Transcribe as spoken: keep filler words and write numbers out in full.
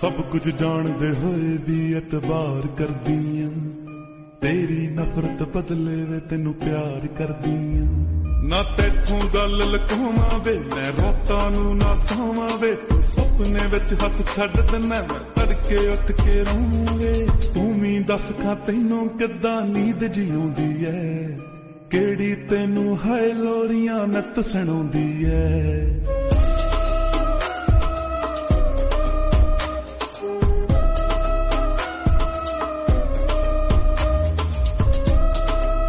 सब कुछ जानदे होए भी एतबार करदियां, तेरी नफरत बदले वे तेनू प्यार करदियां। ना तैथों गल लुकावां वे मैं रातां नू ना सावां वे, तू सपने विच हथ छड्ड दिना मैं तड़के उठ के रोवां वे। तू भी दस खां तैनू किद्दां नींद जी आउंदी ऐ, केड़ी तेनू हाय लोरियां नत सुणाउंदी ऐ।